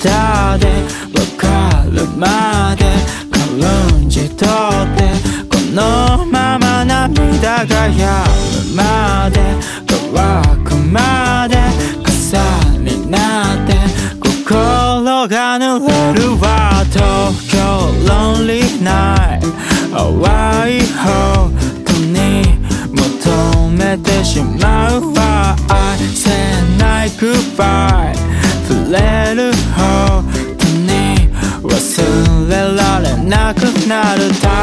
たでわかるまで軽んじとってこのまま涙が止むまで乾くまで傘になって心が濡れるわ東京 Lonely Night 淡いホットに求めてしまうわ愛せない Goodbye 触れるほどに忘れられなくなる